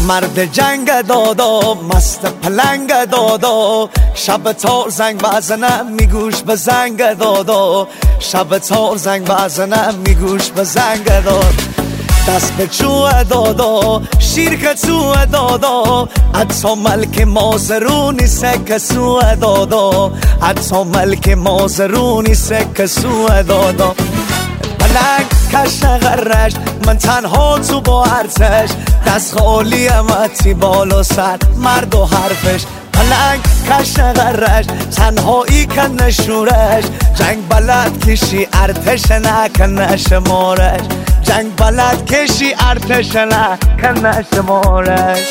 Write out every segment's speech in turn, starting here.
مرد جنگ دادا مست پلنگ دادا شب تا زنگ بزنم میگوش به زنگ دادا شب تا زنگ بزنم میگوش به زنگ دادا دست به چوه دادا شیر که توه دادا حتی ملک مازرونی سکه سوه دادا حتی ملک مازرونی سکه سوه دادا پلنگ کش نغرش من تنها تو با ارتش دست خالی امتی بالا سر مرد و حرفش پلنگ کش نغرش تنهایی کن نشورش جنگ بلد کشی ارتش نکن نشمارش جنگ بلد کشی ارتش نکن نشمارش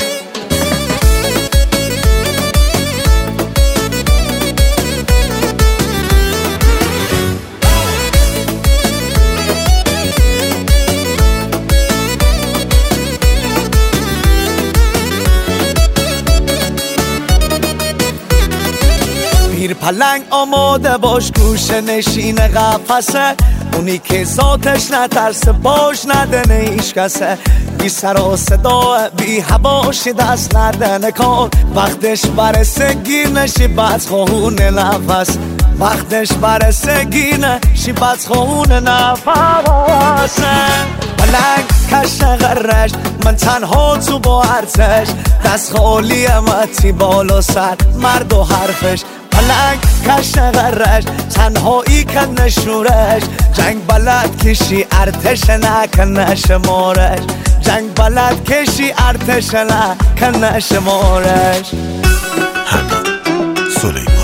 پیر پلنگ آماده باش گوشه نشین قفسه اونی که ذاتش نترسه باش ندنه ایش کسه بی سر و صدا بی هواشی دست ندنه کار وقتش برسه گیر نشی بدخواهون نفس وقتش برسه گیر نشی بدخواهون نفسه پلنگ کش نغرش من تنها تو با ارتش دست خالی امتی بالا سر مرد و حرفش پلنگ کش نغرش تنهایی کن نشورش جنگ بلد کشی ارتش نکن نشمارش جنگ بلد کشی ارتش نکن نشمارش حمید سلیمانی